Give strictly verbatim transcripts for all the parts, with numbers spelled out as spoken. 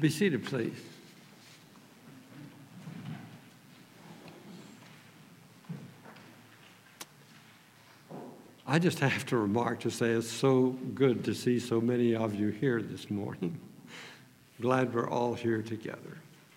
Be seated, please. I just have to remark to say it's so good to see so many of you here this morning. Glad we're all here together.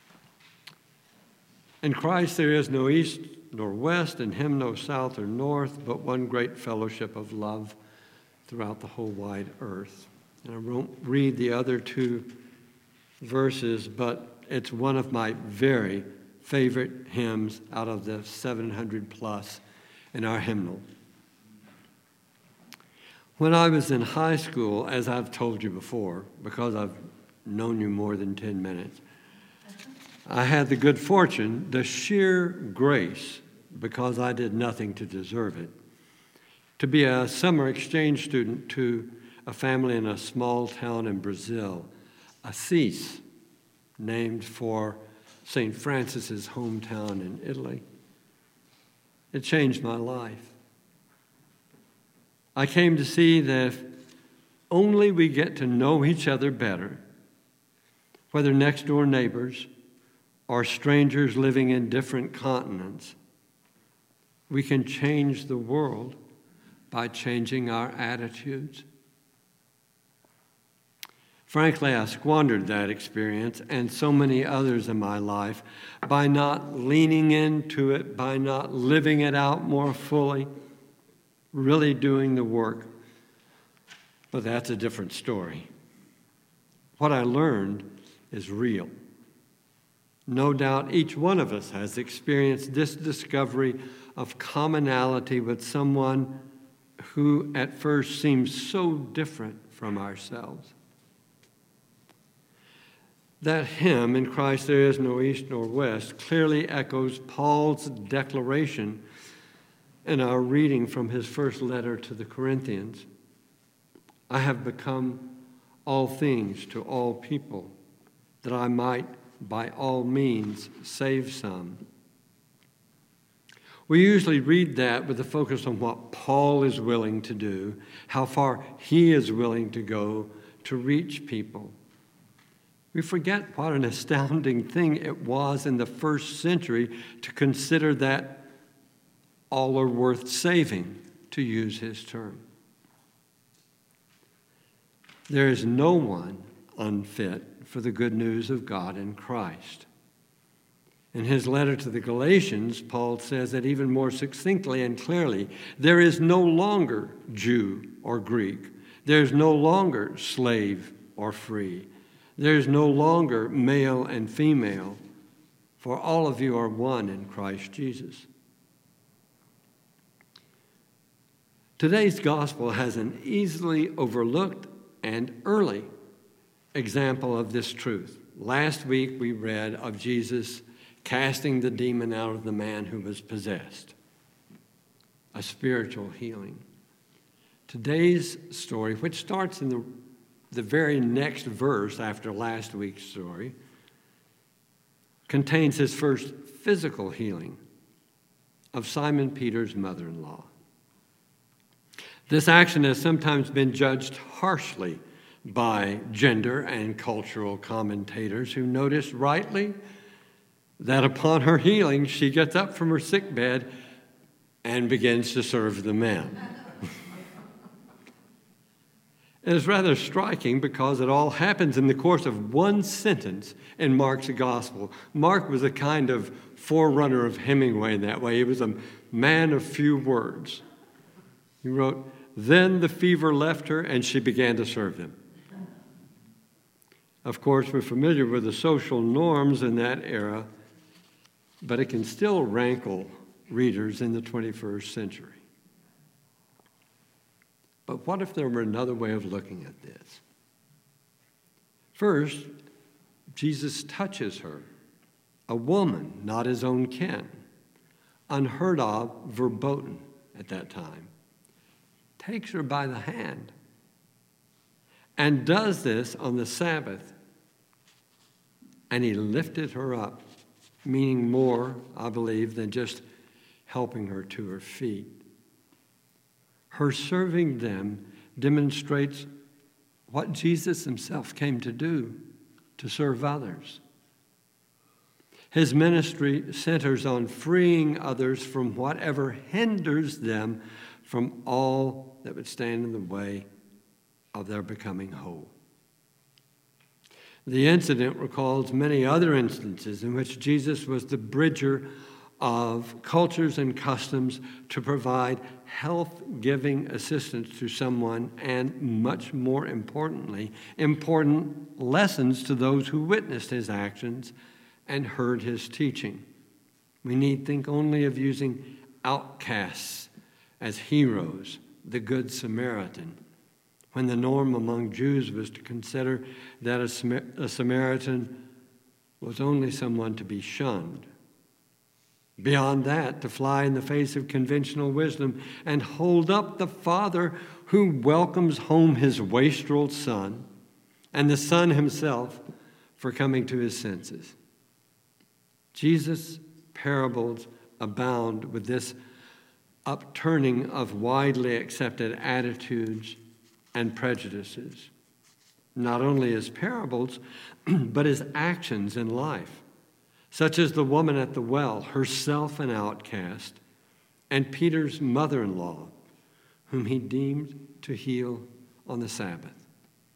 In Christ there is no east nor west, in him no south or north, but one great fellowship of love throughout the whole wide earth. And I won't read the other two verses, but it's one of my very favorite hymns out of the seven hundred plus in our hymnal. When I was in high school, as I've told you before, because I've known you more than ten minutes, I had the good fortune, the sheer grace, because I did nothing to deserve it, to be a summer exchange student to a family in a small town in Brazil, Assis, named for Saint Francis's hometown in Italy. It changed my life. I came to see that if only we get to know each other better, whether next door neighbors or strangers living in different continents, we can change the world by changing our attitudes. Frankly, I squandered that experience and so many others in my life by not leaning into it, by not living it out more fully, really doing the work. But that's a different story. What I learned is real. No doubt each one of us has experienced this discovery of commonality with someone who at first seems so different from ourselves. That hymn, "In Christ there is no east nor west," clearly echoes Paul's declaration in our reading from his first letter to the Corinthians. I have become all things to all people, that I might by all means save some. We usually read that with a focus on what Paul is willing to do, how far he is willing to go to reach people. We forget what an astounding thing it was in the first century to consider that all are worth saving, to use his term. There is no one unfit for the good news of God in Christ. In his letter to the Galatians, Paul says that even more succinctly and clearly, there is no longer Jew or Greek. There is no longer slave or free. There is no longer male and female, for all of you are one in Christ Jesus. Today's gospel has an easily overlooked and early example of this truth. Last week we read of Jesus casting the demon out of the man who was possessed, a spiritual healing. Today's story, which starts in the, the very next verse after last week's story, contains his first physical healing of Simon Peter's mother-in-law. This action has sometimes been judged harshly by gender and cultural commentators who notice rightly that upon her healing, she gets up from her sick bed and begins to serve the men. It is rather striking because it all happens in the course of one sentence in Mark's gospel. Mark was a kind of forerunner of Hemingway in that way. He was a man of few words. He wrote, "Then the fever left her and she began to serve them." Of course, we're familiar with the social norms in that era, but it can still rankle readers in the twenty-first century. But what if there were another way of looking at this? First, Jesus touches her, a woman, not his own kin, unheard of, verboten at that time, takes her by the hand, and does this on the Sabbath. And he lifted her up, meaning more, I believe, than just helping her to her feet. Her serving them demonstrates what Jesus himself came to do, to serve others. His ministry centers on freeing others from whatever hinders them from all that would stand in the way of their becoming whole. The incident recalls many other instances in which Jesus was the bridger of cultures and customs to provide health-giving assistance to someone, and much more importantly, important lessons to those who witnessed his actions and heard his teaching. We need think only of using outcasts as heroes, the Good Samaritan, when the norm among Jews was to consider that a, a Samaritan was only someone to be shunned. Beyond that, to fly in the face of conventional wisdom and hold up the father who welcomes home his wastrel son and the son himself for coming to his senses. Jesus' parables abound with this upturning of widely accepted attitudes and prejudices, not only as parables, but as actions in life, such as the woman at the well, herself an outcast, and Peter's mother-in-law, whom he deemed to heal on the Sabbath.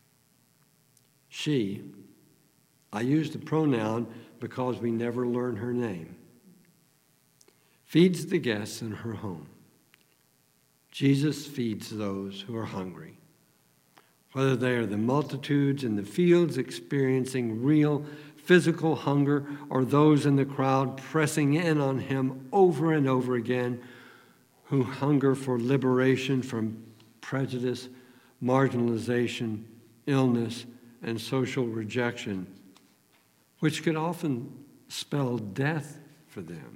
She, I use the pronoun because we never learn her name, feeds the guests in her home. Jesus feeds those who are hungry, whether they are the multitudes in the fields experiencing real physical hunger or those in the crowd pressing in on him over and over again who hunger for liberation from prejudice, marginalization, illness, and social rejection, which could often spell death for them.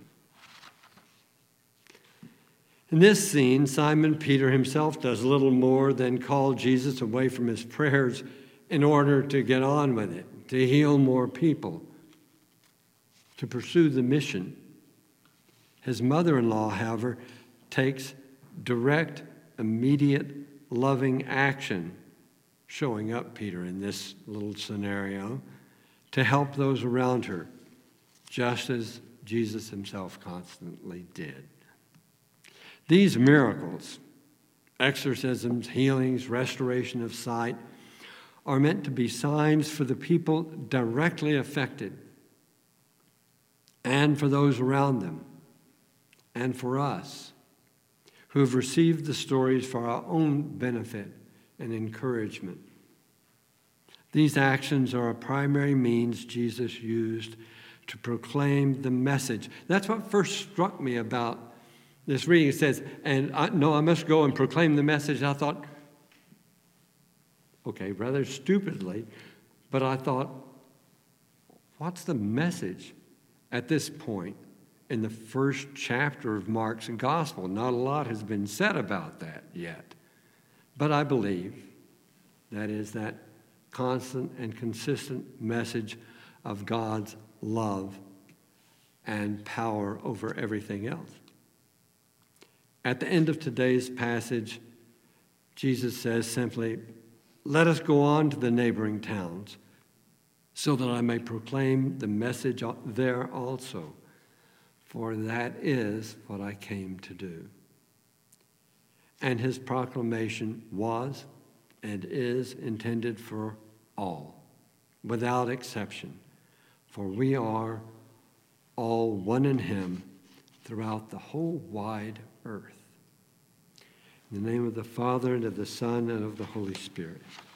In this scene, Simon Peter himself does little more than call Jesus away from his prayers in order to get on with it, to heal more people, to pursue the mission. His mother-in-law, however, takes direct, immediate, loving action, showing up Peter in this little scenario, to help those around her, just as Jesus himself constantly did. These miracles, exorcisms, healings, restoration of sight, are meant to be signs for the people directly affected and for those around them and for us who have received the stories for our own benefit and encouragement. These actions are a primary means Jesus used to proclaim the message. That's what first struck me about this reading. It says, and I, no, I must go and proclaim the message. I thought, okay, rather stupidly, but I thought, what's the message at this point in the first chapter of Mark's gospel? Not a lot has been said about that yet. But I believe that is that constant and consistent message of God's love and power over everything else. At the end of today's passage, Jesus says simply, "Let us go on to the neighboring towns, so that I may proclaim the message there also, for that is what I came to do." And his proclamation was and is intended for all, without exception, for we are all one in him throughout the whole wide earth. In the name of the Father, and of the Son, and of the Holy Spirit.